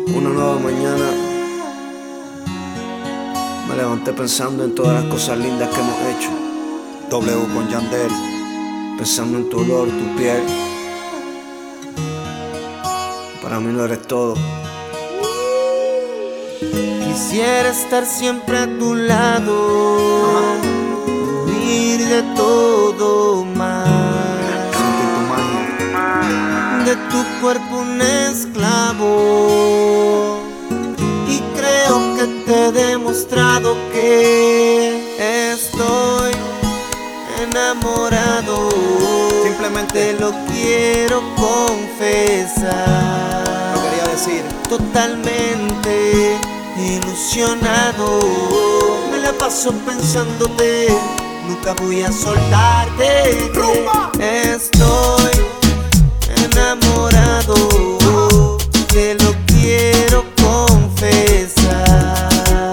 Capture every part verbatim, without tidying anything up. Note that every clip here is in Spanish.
Una nueva mañana me levanté pensando en todas las cosas lindas que hemos hecho. W con Yandel. Pensando en tu olor, tu piel. Para mí lo eres todo. Quisiera estar siempre a tu lado, huir de todo mal, Sentir tu magia. de tu cuerpo un esclavo. Y creo que te he demostrado que estoy enamorado. Simplemente Te lo quiero confesar. lo quería decir. Totalmente ilusionado, me la paso pensándote, nunca voy a soltarte. ¡Rumba! Estoy enamorado, te lo quiero confesar.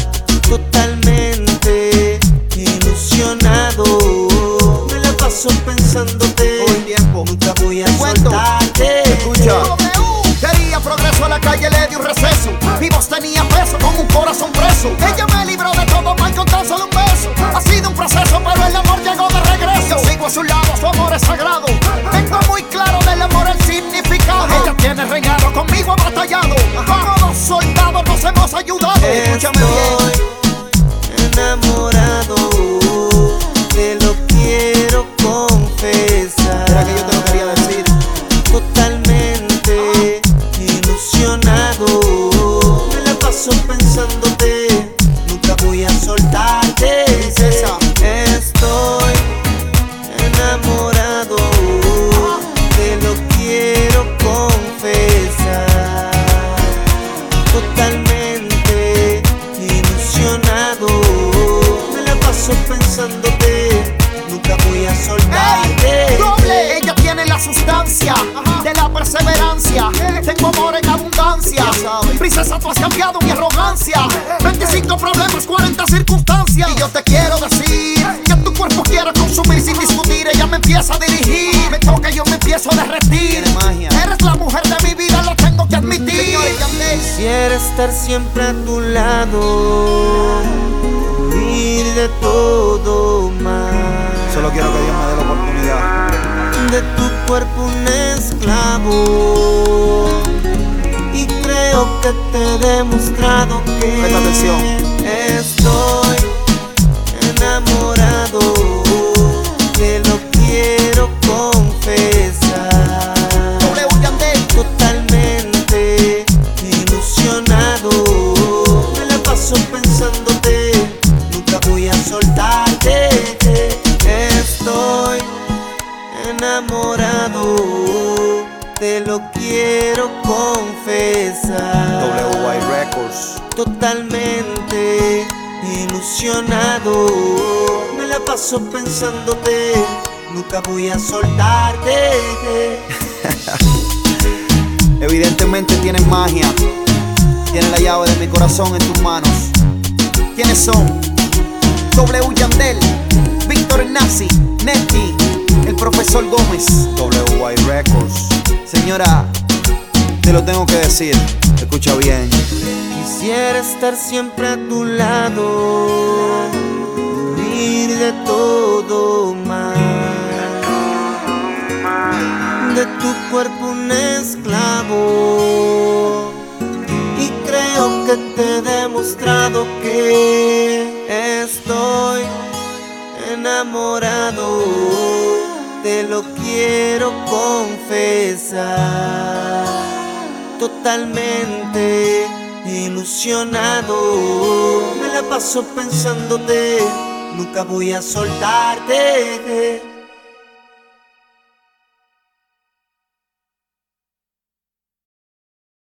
Totalmente ilusionado, me la paso pensándote, Todo el tiempo. nunca voy a Te cuento. soltarte. Escucha. Quería progreso, a la calle le di un receso. Mi voz tenía peso, con un corazón preso. Ella me libró de todo mal con tan solo un beso. Ha sido un proceso, pero el amor llegó de regreso. Yo sigo a su lado, su amor es sagrado. Tengo muy claro del amor el significado. Ella tiene regalo, conmigo ha batallado. Como dos soldados nos hemos ayudado. Escúchame bien. Estoy enamorado, te lo quiero confesar. Era que yo te lo quería decir. Totalmente ilusionado, me la paso pensándote, nunca voy a soltarte. Princesa. Estoy enamorado, te lo quiero confesar. Totalmente ilusionado, me la paso pensándote, nunca voy a soltarte. ¡Ey! Doble. Ella tiene la sustancia de la perseverancia. Tengo amor en abundancia. Princesa, tú has cambiado mi arrogancia. veinticinco problemas, cuarenta circunstancias. Y yo te quiero decir que tu cuerpo quiero consumir sin discutir. Ella me empieza a dirigir, me toca y yo me empiezo a derretir. Tiene magia. Eres la mujer de mi vida, lo tengo que admitir. Señores, Yandel. Quisiera estar siempre a tu lado, huir de todo mal, Solo quiero que Dios me dé la oportunidad. de tu cuerpo un esclavo. Y creo que te he demostrado que Presta atención. estoy enamorado, te lo quiero confesar. W Yandel. Totalmente ilusionado, me la paso pensándote, nunca voy a soltarte. Estoy enamorado, te lo quiero confesar. W Y Records. Totalmente ilusionado, me la paso pensándote, nunca voy a soltarte. Evidentemente tienen magia. Tienen la llave de mi corazón en tus manos. ¿Quiénes son? W Yandel, Víctor Nazi, Netty, el profesor Gómez. W Y Records. Señora, te lo tengo que decir. Escucha bien. Quisiera estar siempre a tu lado, huir de todo mal, de tu cuerpo un esclavo. Y creo que te he demostrado que estoy enamorado, te lo quiero confesar. Totalmente ilusionado, me la paso pensándote, nunca voy a soltarte.